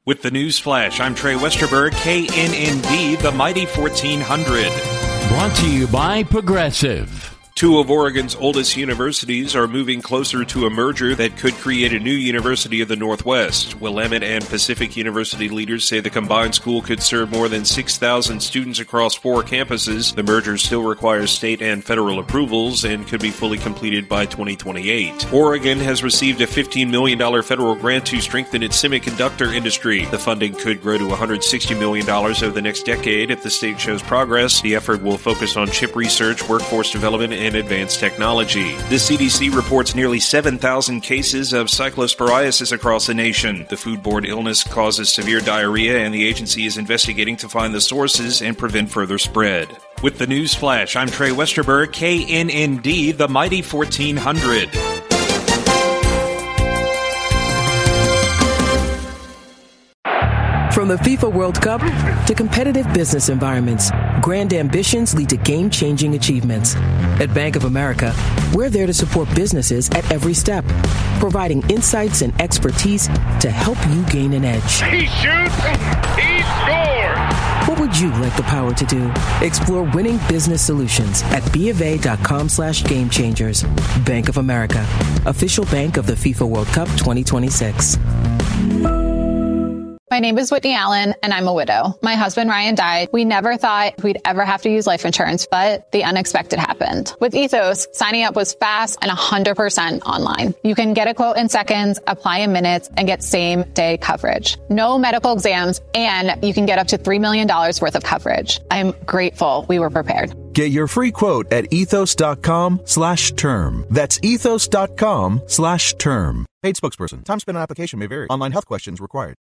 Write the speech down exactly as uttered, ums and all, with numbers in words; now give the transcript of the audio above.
With the news flash, I'm Trey Westerberg, K N N D, the mighty fourteen hundred. Brought to you by Progressive. Two of Oregon's oldest universities are moving closer to a merger that could create a new University of the Northwest. Willamette and Pacific University leaders say the combined school could serve more than six thousand students across four campuses. The merger still requires state and federal approvals and could be fully completed by twenty twenty-eight. Oregon has received a fifteen million dollars federal grant to strengthen its semiconductor industry. The funding could grow to one hundred sixty million dollars over the next decade if the state shows progress. The effort will focus on chip research, workforce development, and advanced technology. The C D C reports nearly seven thousand cases of cyclosporiasis across the nation. The foodborne illness causes severe diarrhea, and the agency is investigating to find the sources and prevent further spread. With the news flash, I'm Trey Westerberg, K N N D, the mighty fourteen hundred. From the FIFA World Cup to competitive business environments, grand ambitions lead to game-changing achievements. At Bank of America, we're there to support businesses at every step, providing insights and expertise to help you gain an edge. He shoots, he scores! What would you like the power to do? Explore winning business solutions at bofa.com slash game changers. Bank of America, official bank of the FIFA World Cup twenty twenty-six. My name is Whitney Allen, and I'm a widow. My husband, Ryan, died. We never thought we'd ever have to use life insurance, but the unexpected happened. With Ethos, signing up was fast and one hundred percent online. You can get a quote in seconds, apply in minutes, and get same-day coverage. No medical exams, and you can get up to three million dollars worth of coverage. I'm grateful we were prepared. Get your free quote at ethos.com slash term. That's ethos.com slash term. Paid spokesperson. Time spent on application may vary. Online health questions required.